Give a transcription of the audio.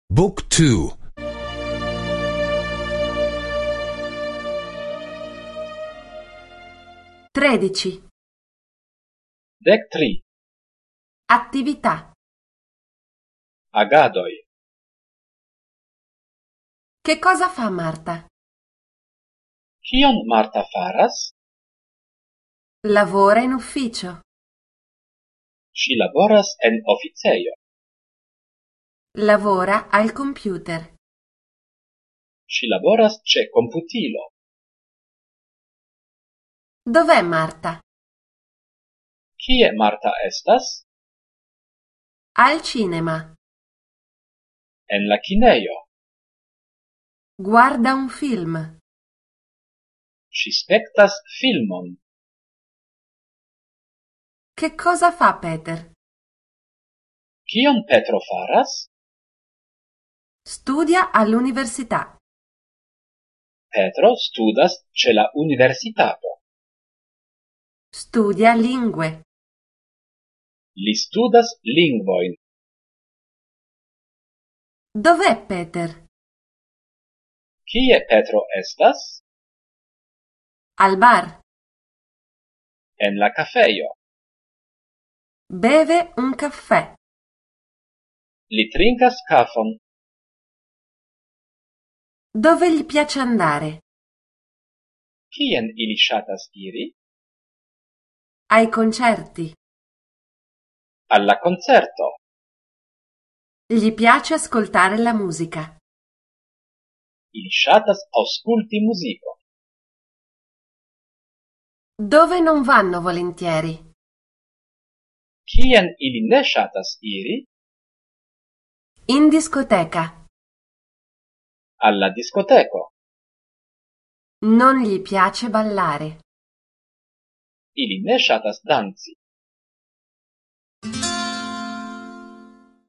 Book 2. 13. 13. Attività. Agadoj. Che cosa fa Marta? Kion Marta faras? Lavora in ufficio. Ŝi laboras en oficejo. Lavora al computer. Ŝi laboras ĉe komputilo. Dov'è Marta? Kie Marta estas? Al cinema. En la kinejo. Guarda un film. Ŝi spektas filmon. Che cosa fa Peter? Kion Petro faras? Studia all'università. Petro studas ĉe la universitato. Studia lingue. Li studas lingvojn. Dov'è Peter? Kie Petro estas? Al bar. En la kafejo. Beve un caffè. Li trinkas kafon. Dove gli piace andare? Kien ili ŝatas iri? Ai concerti. Alla concerto. Gli piace ascoltare la musica. Ili ŝatas aŭskulti muzikon. Dove non vanno volentieri? Kien ili ne ŝatas iri? In discoteca. Alla discoteko. Non gli piace ballare. Ili ne ŝatas danci.